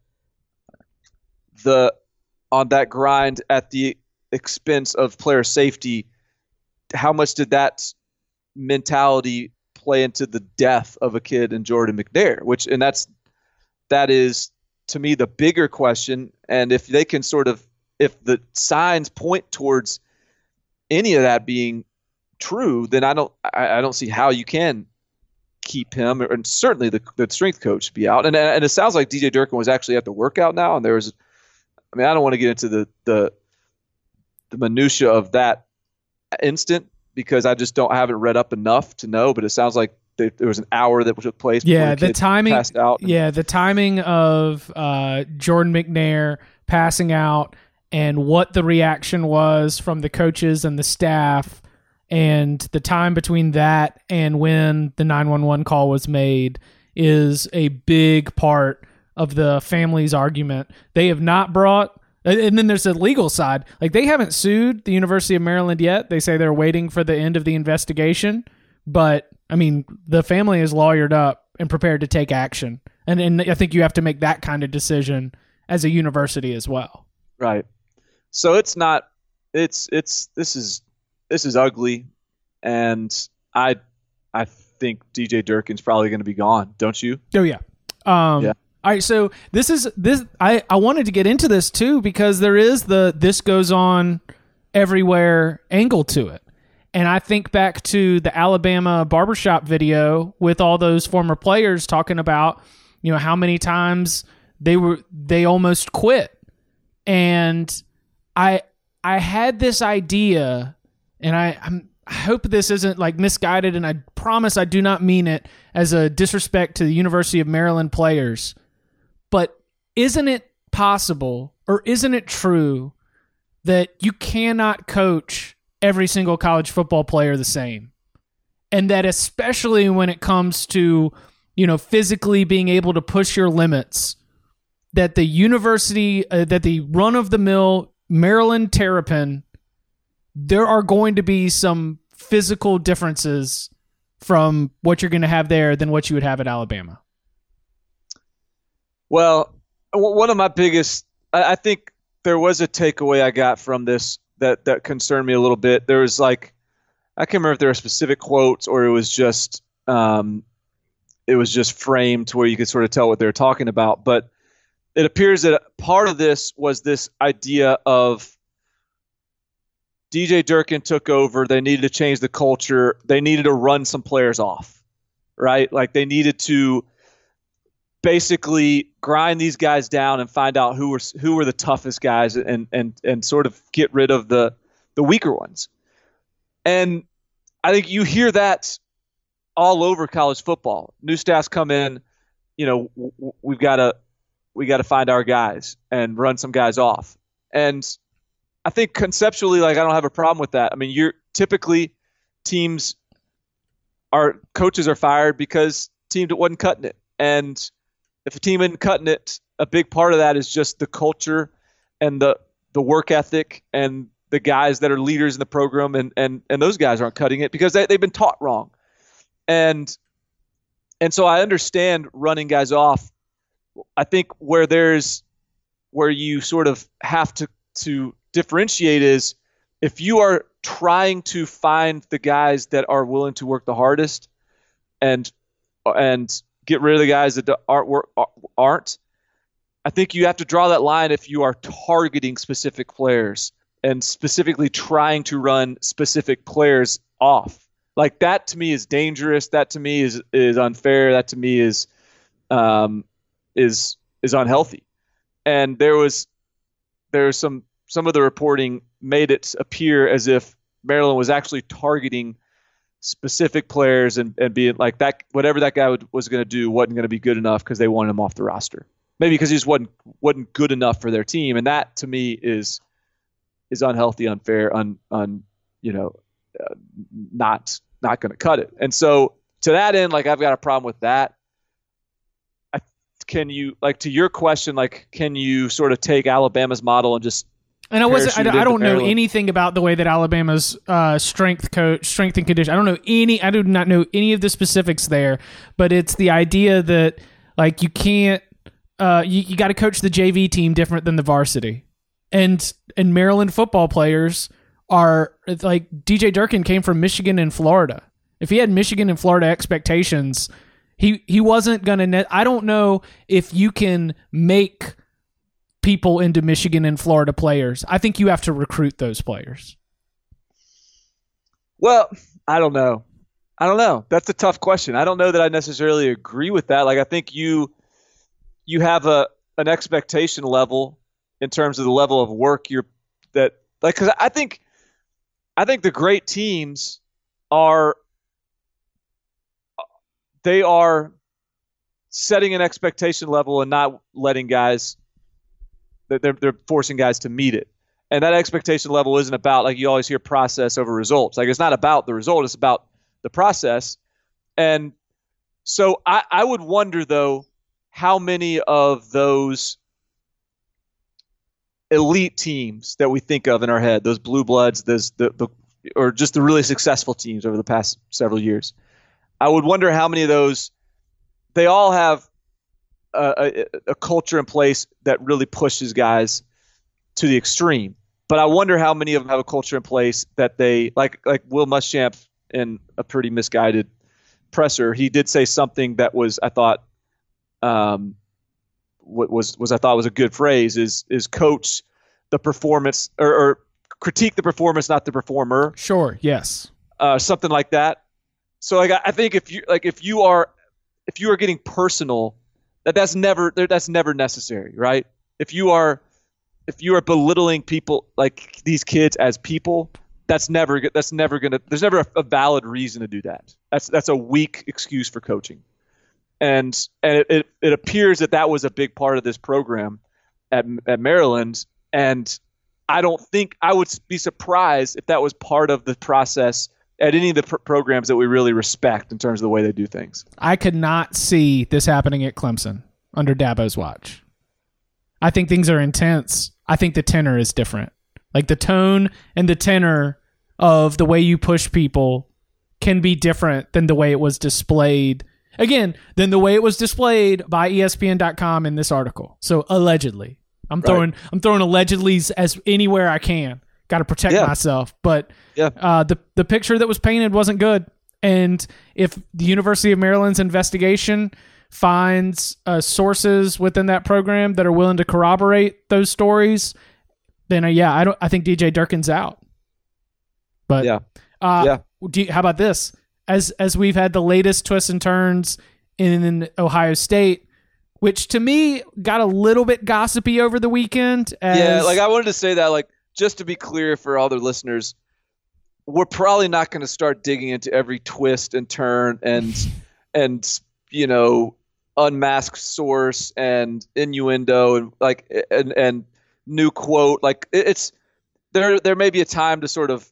the on that grind at the expense of player safety, how much did that mentality play into the death of a kid in Jordan McNair? Which, and that's that is to me the bigger question. And if they can sort of, if the signs point towards any of that being true, then I don't I, I don't see how you can keep him, and certainly the the strength coach should be out. And and it sounds like D J Durkin was actually at the workout now, and there was, I mean, I don't want to get into the the the minutia of that instant because I just don't I haven't read up enough to know. But it sounds like there, there was an hour that took place. Yeah, the, the timing. Passed out. Yeah, the timing of uh, Jordan McNair passing out and what the reaction was from the coaches and the staff. And the time between that and when the nine one one call was made is a big part of the family's argument. They have not brought, and then there's the legal side. Like, they haven't sued the University of Maryland yet. They say they're waiting for the end of the investigation. But, I mean, the family is lawyered up and prepared to take action. And, and I think you have to make that kind of decision as a university as well. Right. So it's not, it's, it's, this is, This is ugly, and I I think D J Durkin's probably going to be gone, don't you? Oh yeah. Um, yeah. All right, so this is this. I, I wanted to get into this too because there is the this goes on everywhere angle to it, and I think back to the Alabama barbershop video with all those former players talking about, you know, how many times they were they almost quit, and I I had this idea. And I, I'm, I hope this isn't like misguided, and I promise I do not mean it as a disrespect to the University of Maryland players. But isn't it possible, or isn't it true, that you cannot coach every single college football player the same? And that especially when it comes to, you know, physically being able to push your limits, that the university, uh, that the run-of-the-mill Maryland Terrapin, there are going to be some physical differences from what you're going to have there than what you would have at Alabama. Well, one of my biggest, I think there was a takeaway I got from this that, that concerned me a little bit. There was like, I can't remember if there were specific quotes or it was just, um, it was just framed to where you could sort of tell what they were talking about. But it appears that part of this was this idea of D J Durkin took over. They needed to change the culture. They needed to run some players off, right? Like they needed to basically grind these guys down and find out who were who were the toughest guys and and and sort of get rid of the the weaker ones. And I think you hear that all over college football. New staffs come in, you know, w- we've got to we got to find our guys and run some guys off. And I think conceptually, like, I don't have a problem with that. I mean, you're typically teams are coaches are fired because team that wasn't cutting it. And if a team isn't cutting it, a big part of that is just the culture and the, the work ethic and the guys that are leaders in the program. And, and, and those guys aren't cutting it because they, they've been taught wrong. And, and so I understand running guys off. I think where there's, where you sort of have to, to, differentiate is if you are trying to find the guys that are willing to work the hardest and and get rid of the guys that aren't work, aren't. I think you have to draw that line if you are targeting specific players and specifically trying to run specific players off. Like that to me is dangerous. That to me is is unfair. That to me is um is is unhealthy. And there was there was some some of the reporting made it appear as if Maryland was actually targeting specific players and, and being like that, whatever that guy would, was going to do wasn't going to be good enough because they wanted him off the roster. Maybe because he just wasn't wasn't good enough for their team, and that to me is is unhealthy, unfair, un, un you know, uh, not not going to cut it. And so to that end, like I've got a problem with that. I, can you like to your question, like can you sort of take Alabama's model and just And I wasn't. I, I don't know anything about the way that Alabama's uh, strength coach, strength and condition. I don't know any. I do not know any of the specifics there. But it's the idea that like you can't. Uh, you you got to coach the J V team different than the varsity, and and Maryland football players are like D J Durkin came from Michigan and Florida, If he had Michigan and Florida expectations, he he wasn't going to net. I don't know if you can make people into Michigan and Florida players. I think you have to recruit those players. Well, I don't know. I don't know. That's a tough question. I don't know that I necessarily agree with that. Like, I think you you have a an expectation level in terms of the level of work you're that like because I think I think the great teams are they are setting an expectation level and not letting guys they're they're forcing guys to meet it. And that expectation level isn't about, like you always hear, process over results. Like, it's not about the result, it's about the process. And so I, I would wonder, though, how many of those elite teams that we think of in our head, those blue bloods, those the, the or just the really successful teams over the past several years, I would wonder how many of those, they all have a, a, a culture in place that really pushes guys to the extreme. But I wonder how many of them have a culture in place that they, like like Will Muschamp in a pretty misguided presser, he did say something that was, I thought, um, what was was I thought was a good phrase, is is coach the performance or, or critique the performance, not the performer. Sure. Yes. Uh, something like that. So like I think if you like if you are if you are getting personal, that that's never that's never necessary, right? If you are if you are belittling people, like these kids as people, that's never that's never gonna there's never a, a valid reason to do that. That's that's a weak excuse for coaching. And and it, it, it appears that that was a big part of this program at at Maryland. And I don't think I would be surprised if that was part of the process at any of the pr- programs that we really respect in terms of the way they do things. I could not see this happening at Clemson under Dabo's watch. I think things are intense. I think the tenor is different. Like the tone and the tenor of the way you push people can be different than the way it was displayed. Again, than the way it was displayed by E S P N dot com in this article. So allegedly. I'm throwing right. I'm throwing allegedlys as anywhere I can. Got to protect yeah. myself. But yeah. uh, the the picture that was painted wasn't good. And if the University of Maryland's investigation finds uh, sources within that program that are willing to corroborate those stories, then uh, yeah, I don't. I think D J Durkin's out. But yeah, uh, yeah. Do you, how about this? As as we've had the latest twists and turns in Ohio State, which to me got a little bit gossipy over the weekend. As, yeah, like I wanted to say that, like just to be clear for all the listeners, we're probably not going to start digging into every twist and turn and and you know. unmasked source and innuendo and like and and new quote. Like it's there there may be a time to sort of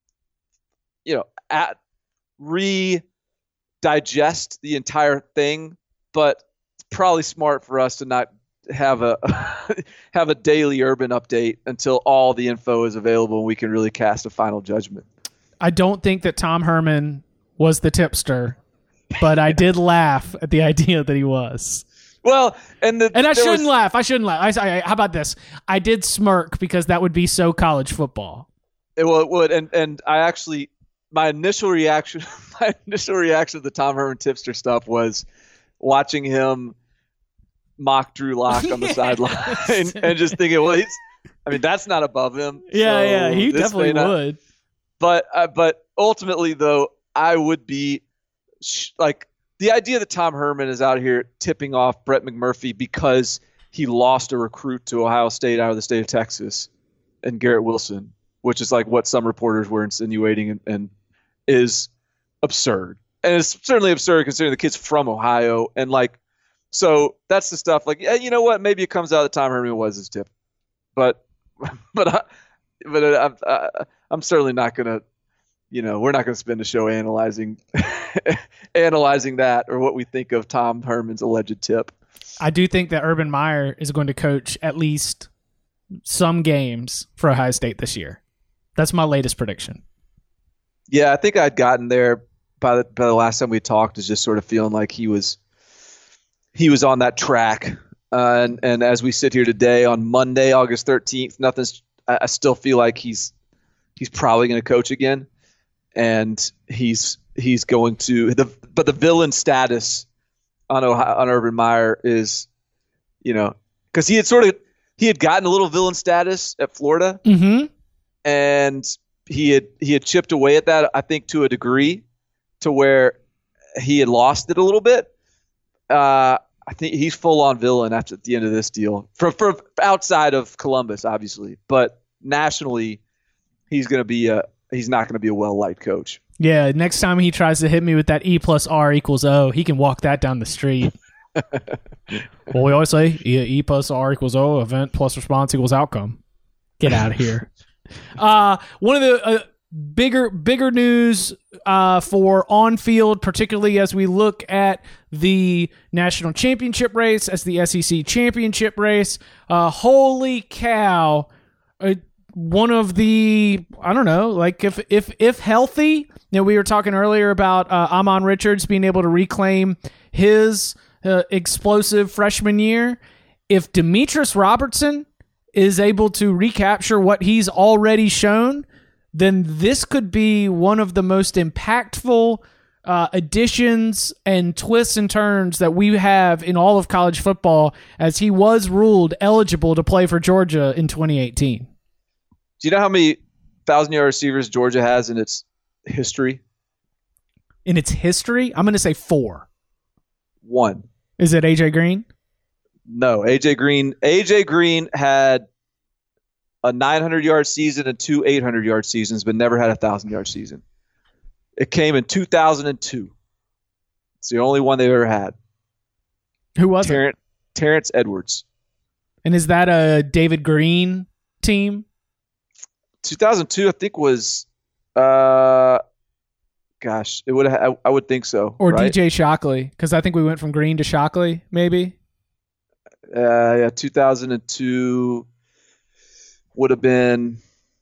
you know at re digest the entire thing, but it's probably smart for us to not have a have a daily Urban update until all the info is available and we can really cast a final judgment. I don't think that Tom Herman was the tipster, but I did laugh at the idea that he was. Well, and the, and I shouldn't was, laugh. I shouldn't laugh. I, I, how about this? I did smirk because that would be so college football. It, well, it would, and and I actually, my initial reaction, my initial reaction to the Tom Herman tipster stuff was watching him mock Drew Lock on the yes. sideline and, and just thinking, well, he's, I mean, that's not above him. Yeah, so yeah, he definitely not, would. But uh, but ultimately, though, I would be. Like the idea that Tom Herman is out here tipping off Brett McMurphy because he lost a recruit to Ohio State out of the state of Texas and Garrett Wilson, which is like what some reporters were insinuating and, and is absurd. And it's certainly absurd considering the kid's from Ohio. And like, so that's the stuff like, yeah, you know what? Maybe it comes out that Tom Herman was his tip, but, but, I, but I, I, I'm certainly not going to, you know, we're not going to spend a show analyzing analyzing that or what we think of Tom Herman's alleged tip. I do think that Urban Meyer is going to coach at least some games for Ohio State this year. That's my latest prediction. Yeah, I think I'd gotten there by the, by the last time we talked, is just sort of feeling like he was he was on that track. Uh, and, and as we sit here today on Monday, August thirteenth, nothing's. I, I still feel like he's he's probably going to coach again. And he's he's going to the but the villain status on Ohio, on Urban Meyer is, you know, because he had sort of he had gotten a little villain status at Florida, mm-hmm. and he had he had chipped away at that, I think, to a degree, to where he had lost it a little bit. Uh, I think he's full on villain after the end of this deal, from from outside of Columbus, obviously, but nationally, he's going to be a he's not going to be a well liked coach. Yeah, next time he tries to hit me with that E plus R equals O, he can walk that down the street. Well, we always say E, e plus R equals O, event plus response equals outcome. Get out of here. Uh, one of the uh, bigger bigger news uh, for on-field, particularly as we look at the national championship race, as the S E C championship race. Uh, holy cow. Uh, one of the, I don't know, like if if if healthy, you know, we were talking earlier about uh, Amon Richards being able to reclaim his uh, explosive freshman year. If Demetrius Robertson is able to recapture what he's already shown, then this could be one of the most impactful uh, additions and twists and turns that we have in all of college football, as he was ruled eligible to play for Georgia in twenty eighteen. Do you know how many thousand-yard receivers Georgia has in its history? In its history? I'm going to say four. One. Is it A J Green? No, A J Green. A J Green had a nine hundred yard season and two eight hundred yard seasons, but never had a one thousand yard season. It came in two thousand two. It's the only one they've ever had. Who was Ter- it? Terrence Edwards. And is that a David Green team? two thousand two, I think, was, uh, gosh, it would I, I would think so. Or right? D J Shockley, because I think we went from Green to Shockley, maybe. Uh, yeah, two thousand two would have been,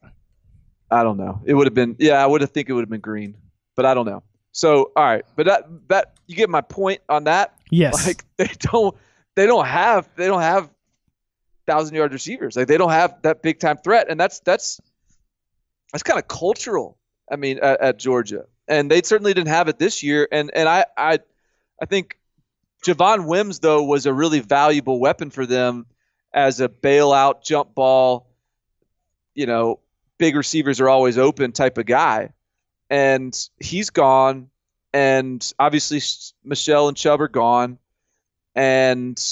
I don't know. It would have been, yeah, I would have think it would have been Green, but I don't know. So, all right, but that that you get my point on that. Yes. Like they don't they don't have they don't have thousand yard receivers. Like they don't have that big time threat, and that's that's that's kind of cultural. I mean, at, at Georgia, and they certainly didn't have it this year. And and I I I think Javon Wims though was a really valuable weapon for them as a bailout jump ball. You know, big receivers are always open type of guy, and he's gone. And obviously Michelle and Chubb are gone, and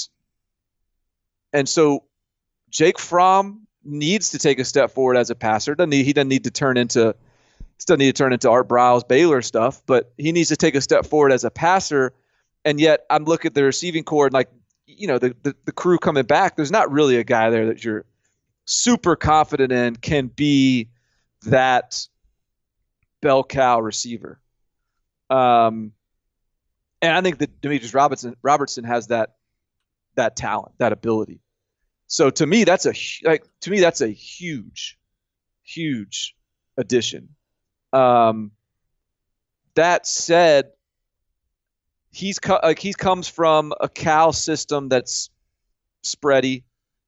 and so Jake Fromm needs to take a step forward as a passer. Doesn't he, he doesn't need to turn into doesn't need to turn into Art Briles Baylor stuff, but he needs to take a step forward as a passer. And yet I'm looking at the receiving core and, like, you know, the, the the crew coming back. There's not really a guy there that you're super confident in can be that bell cow receiver. Um, and I think that Demetrius Robertson Robertson has that that talent, that ability. So to me, that's a like to me that's a huge, huge addition. Um, that said, he's co- like he comes from a Cal system that's spready,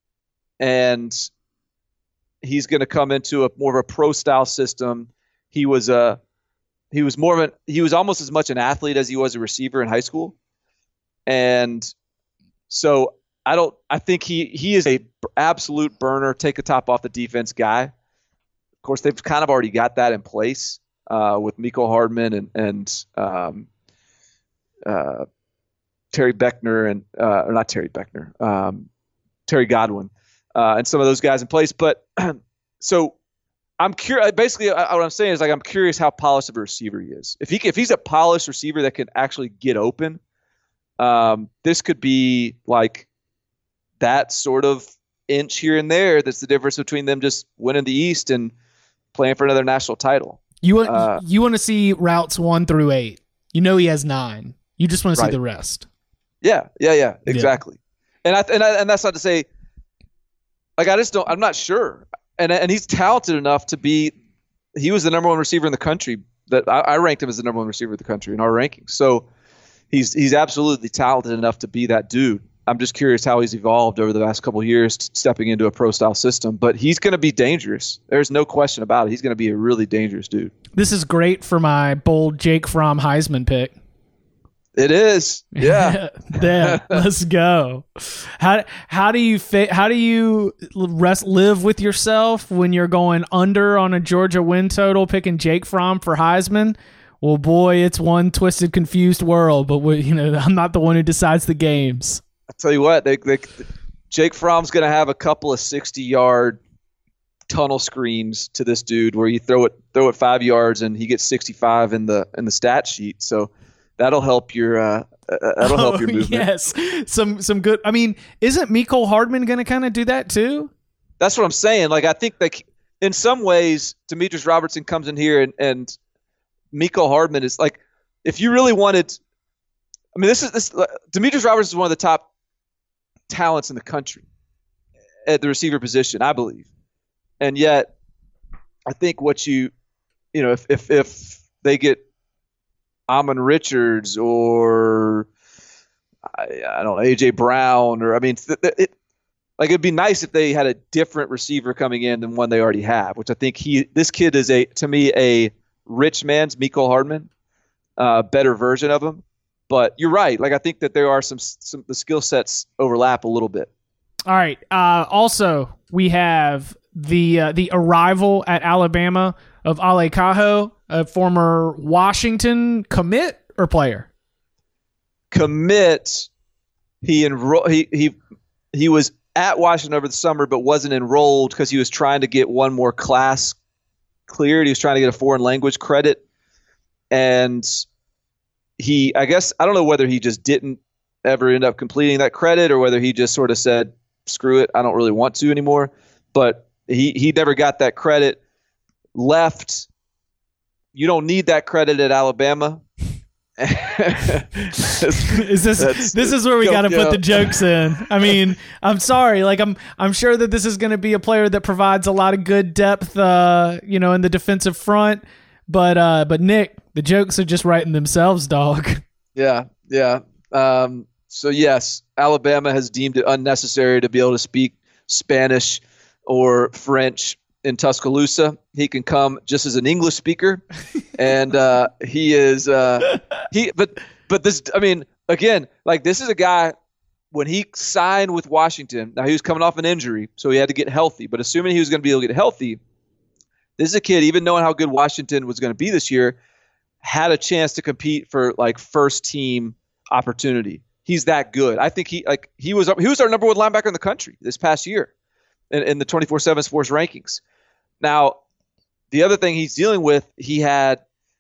and he's going to come into a more of a pro style system. He was a he was more of an he was almost as much an athlete as he was a receiver in high school, and so. I don't. I think he, he is a b- absolute burner, take a top off the defense guy. Of course, they've kind of already got that in place uh, with Mecole Hardman and and um, uh, Terry Beckner and uh, or not Terry Beckner, um, Terry Godwin, uh, and some of those guys in place. But so I'm curious. Basically, I, what I'm saying is like I'm curious how polished of a receiver he is. If he if he's a polished receiver that can actually get open, um, this could be like. That sort of inch here and there. That's the difference between them just winning the East and playing for another national title. You want uh, you want to see routes one through eight. You know he has nine. You just want to right. see the rest. Yeah, yeah, yeah, exactly. Yeah. And I and I, and that's not to say, like I just don't. I'm not sure. And and he's talented enough to be. He was the number one receiver in the country. That I, I ranked him as the number one receiver in the country in our rankings. So he's he's absolutely talented enough to be that dude. I'm just curious how he's evolved over the last couple of years, stepping into a pro-style system. But he's going to be dangerous. There's no question about it. He's going to be a really dangerous dude. This is great for my bold Jake Fromm Heisman pick. It is, yeah. Yeah, let's go. How how do you fit? How do you rest live with yourself when you're going under on a Georgia win total, picking Jake Fromm for Heisman? Well, boy, it's one twisted, confused world. But we, you know, I'm not the one who decides the games. I tell you what, they, they, Jake Fromm's going to have a couple of sixty-yard tunnel screens to this dude, where you throw it throw it five yards and he gets sixty-five in the in the stat sheet. So. That'll help your uh, that'll help your movement. Yes, some some good. I mean, isn't Mecole Hardman going to kind of do that too? That's what I'm saying. Like, I think like in some ways, Demetrius Robertson comes in here and and Mecole Hardman is like, if you really wanted, I mean, this is this Demetrius Robertson is one of the top talents in the country at the receiver position, I believe, and yet I think what you you know if if if they get Amon Richards or I, I don't know A J Brown or I mean th- it, like it'd be nice if they had a different receiver coming in than one they already have, which I think he this kid is a to me a rich man's Mecole Hardman, uh, better version of him. But you're right, like I think that there are some some the skill sets overlap a little bit. All right. Uh, also, we have the uh, the arrival at Alabama of Ale Cajo, a former Washington commit or player. Commit. He enro- he he he was at Washington over the summer, but wasn't enrolled because he was trying to get one more class cleared. He was trying to get a foreign language credit, and he, I guess, I don't know whether he just didn't ever end up completing that credit or whether he just sort of said, "Screw it, I don't really want to anymore." But he he never got that credit. Left. You don't need that credit at Alabama. is this this is where we got to put the jokes in? I mean, I'm sorry. Like I'm I'm sure that this is going to be a player that provides a lot of good depth, uh, you know, in the defensive front. But uh, but Nick, the jokes are just writing themselves, dog. Yeah, yeah. Um, so yes, Alabama has deemed it unnecessary to be able to speak Spanish or French in Tuscaloosa. He can come just as an English speaker, and uh, he is uh, he. But but this, I mean, again, like this is a guy when he signed with Washington. Now he was coming off an injury, so he had to get healthy. But assuming he was going to be able to get healthy, this is a kid, even knowing how good Washington was going to be this year, had a chance to compete for like first team opportunity. He's that good. I think he like he was he was our number one linebacker in the country this past year in, in the twenty-four seven Sports rankings. Now, the other thing he's dealing with, he had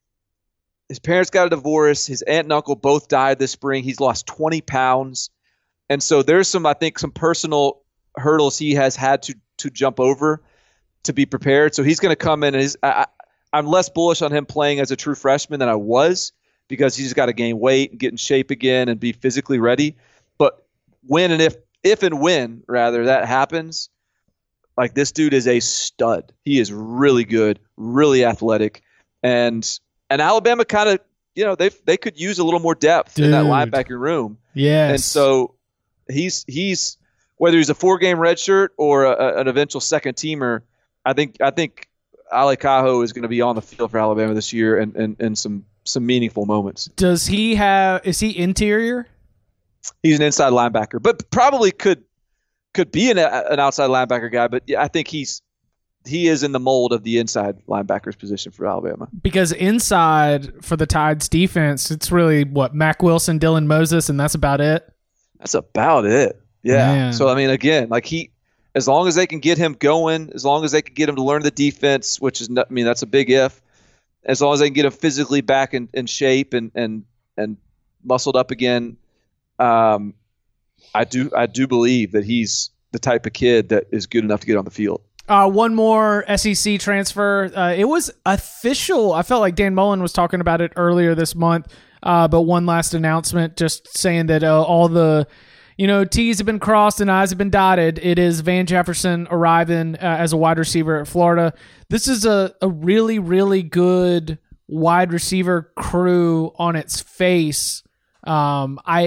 his parents got a divorce. His aunt and uncle both died this spring. He's lost twenty pounds. And so there's some, I think, some personal hurdles he has had to to jump over to be prepared. So he's going to come in and his, I, I'm less bullish on him playing as a true freshman than I was because he's got to gain weight and get in shape again and be physically ready. But when and if, if and when, rather, that happens, like this dude is a stud. He is really good, really athletic, and and Alabama kind of, you know, they they could use a little more depth dude. in that linebacker room. Yes. And so he's he's whether he's a four game redshirt or a, an eventual second teamer, I think I think Ale Cajo is going to be on the field for Alabama this year and and and some some meaningful moments. Does he have? Is he interior? He's an inside linebacker, but probably could. Could be an, an outside linebacker guy, but yeah, I think he's he is in the mold of the inside linebacker's position for Alabama. Because inside for the Tides defense, it's really what Mack Wilson, Dylan Moses, and that's about it. That's about it. Yeah. Man. So I mean, again, like he, as long as they can get him going, as long as they can get him to learn the defense, which is not, I mean, that's a big if. As long as they can get him physically back in, in shape and and and muscled up again. Um, I do I do believe that he's the type of kid that is good enough to get on the field. Uh, one more S E C transfer. Uh, it was official. I felt like Dan Mullen was talking about it earlier this month, uh, but one last announcement just saying that uh, all the you know T's have been crossed and I's have been dotted. It is Van Jefferson arriving uh, as a wide receiver at Florida. This is a, a really, really good wide receiver crew on its face. Um, I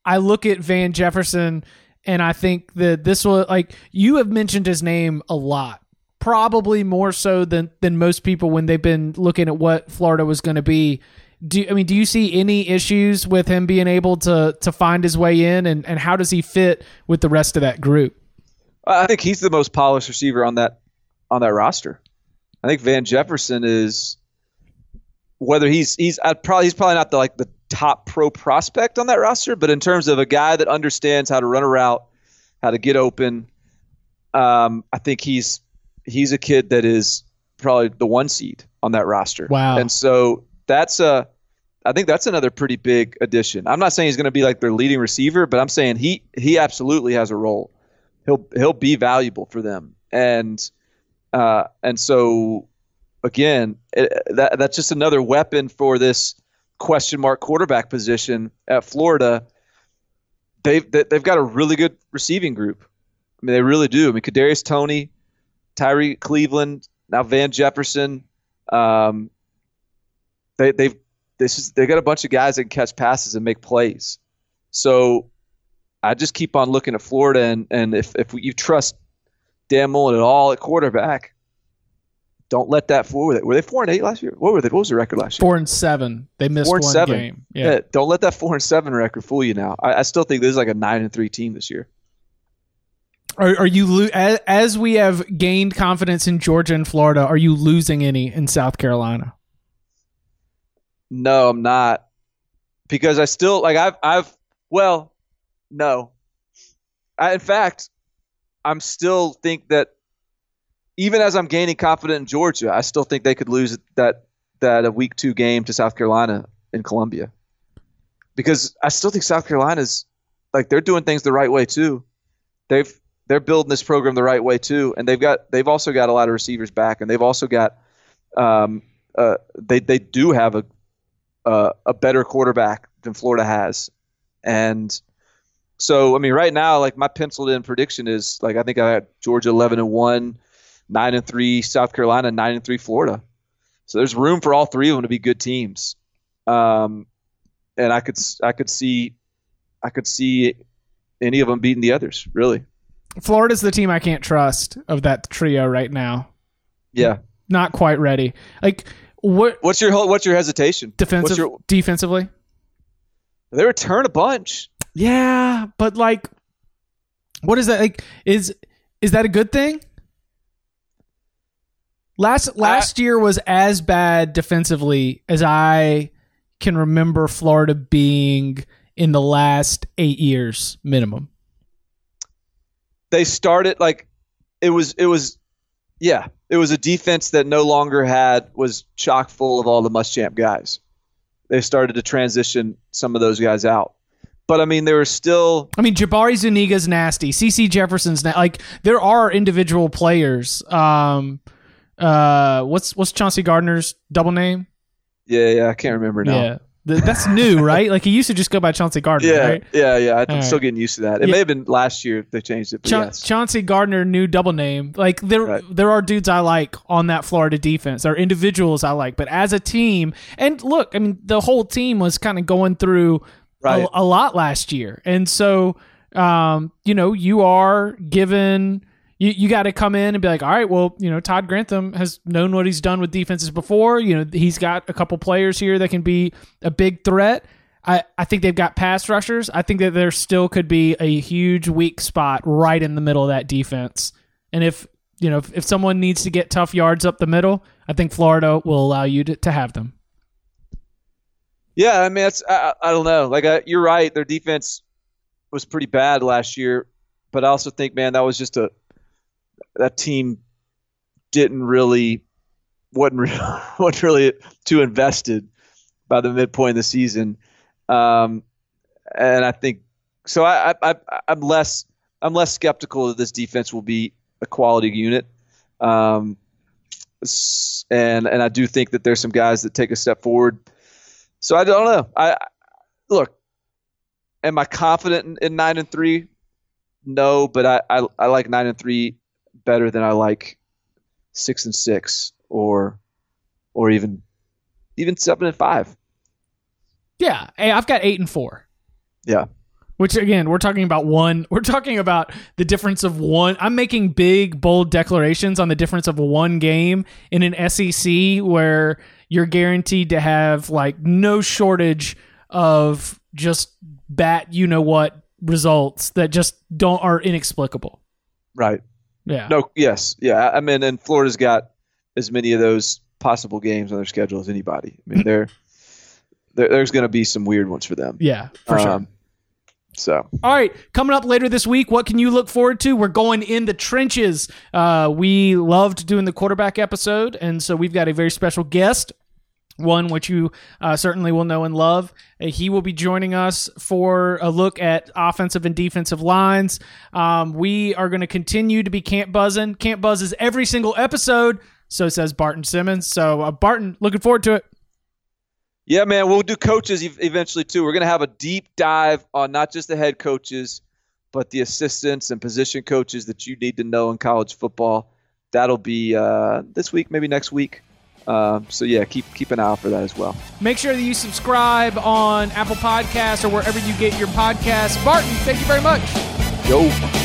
I look at Van Jefferson and I think that this will, like, you have mentioned his name a lot, probably more so than, than most people when they've been looking at what Florida was going to be. Do I mean, do you see any issues with him being able to to find his way in, and, and how does he fit with the rest of that group? I think he's the most polished receiver on that on that roster. I think Van Jefferson is, whether he's he's I'd probably he's probably not the like the top pro prospect on that roster, but in terms of a guy that understands how to run a route, how to get open, um, I think he's he's a kid that is probably the one seed on that roster. Wow. And so that's a I think that's another pretty big addition. I'm not saying he's going to be like their leading receiver, but I'm saying he he absolutely has a role. He'll he'll be valuable for them, and uh, and so again, it, that that's just another weapon for this question mark quarterback position at Florida. They've they've got a really good receiving group. I mean, they really do. I mean, Kadarius Toney, Tyree Cleveland, now Van Jefferson. Um, they they've this is they got a bunch of guys that can catch passes and make plays. So I just keep on looking at Florida, and, and if, if you trust Dan Mullen at all at quarterback, don't let that fool with it. Were they four and eight last year? What were they? What was the record last year? Four and seven. They missed four and one seven. game. Yeah. yeah. Don't let that four and seven record fool you now. I, I still think this is like a nine and three team this year. Are, are you lo- as, as we have gained confidence in Georgia and Florida? Are you losing any in South Carolina? No, I'm not, because I still like I've I've well, no. I, in fact, I'm still think that even as I'm gaining confidence in Georgia, I still think they could lose that that a week two game to South Carolina in Columbia, because I still think South Carolina's like they're doing things the right way too. They've they're building this program the right way too, and they've got they've also got a lot of receivers back, and they've also got um uh they they do have a uh, a better quarterback than Florida has, and so I mean right now like my penciled in prediction is like I think I had Georgia eleven and one, nine and three South Carolina, nine and three Florida. So there's room for all three of them to be good teams, um, and I could I could see I could see any of them beating the others really. Florida's the team I can't trust of that trio right now. Yeah, not quite ready. Like what? What's your what's your hesitation? Defensive, what's your, defensively, they return a bunch. Yeah, but like, what is that? Like, is is that a good thing? Last last I, year was as bad defensively as I can remember Florida being in the last eight years minimum. They started like it was it was yeah it was a defense that no longer had was chock full of all the Muschamp guys. They started to transition some of those guys out, but I mean they were still. I mean Jabari Zuniga's nasty. C C Jefferson's na- like there are individual players. Um, uh, what's what's Chauncey Gardner's double name? Yeah, yeah, I can't remember now. Yeah. That's new, right? Like he used to just go by Chauncey Gardner, yeah, right? Yeah, yeah. I'm All still right. getting used to that. It yeah. may have been last year they changed it, but Cha- yes. Chauncey Gardner, new double name. Like there, right. there are dudes I like on that Florida defense. There are individuals I like, but as a team, and look, I mean, the whole team was kind of going through right. a, a lot last year, and so um, you know, you are given. You, you got to come in and be like, all right, well, you know, Todd Grantham has known what he's done with defenses before. You know, he's got a couple players here that can be a big threat. I, I think they've got pass rushers. I think that there still could be a huge weak spot right in the middle of that defense. And if, you know, if, if someone needs to get tough yards up the middle, I think Florida will allow you to, to have them. Yeah, I mean, it's, I, I don't know. Like, I, you're right. Their defense was pretty bad last year. But I also think, man, that was just a, that team didn't really wasn't really, wasn't really too invested by the midpoint of the season, um, and I think so. I, I I'm less I'm less skeptical that this defense will be a quality unit, um, and and I do think that there's some guys that take a step forward. So I don't know. I look. Am I confident in, in nine and three? No, but I, I I like nine and three better than I like six and six or or even even seven and five. Yeah, hey, I've got eight and four. Yeah, Which, again, we're talking about one. We're talking about the difference of one. I'm making big, bold declarations on the difference of one game in an S E C where you're guaranteed to have like no shortage of just bat, you know what, results that just don't are inexplicable. Right. Yeah. No. Yes. Yeah. I mean, and Florida's got as many of those possible games on their schedule as anybody. I mean, they're, they're there's going to be some weird ones for them. Yeah, for sure. Um, So, all right, coming up later this week, what can you look forward to? We're going in the trenches. Uh, we loved doing the quarterback episode, and so we've got a very special guest, one which you uh, certainly will know and love. Uh, he will be joining us for a look at offensive and defensive lines. Um, we are going to continue to be Camp Buzzin'. Camp Buzz is every single episode, so says Barton Simmons. So, uh, Barton, looking forward to it. Yeah, man, we'll do coaches eventually, too. We're going to have a deep dive on not just the head coaches, but the assistants and position coaches that you need to know in college football. That'll be uh, this week, maybe next week. Uh, so, yeah, keep keep an eye out for that as well. Make sure that you subscribe on Apple Podcasts or wherever you get your podcasts. Barton, thank you very much. Yo.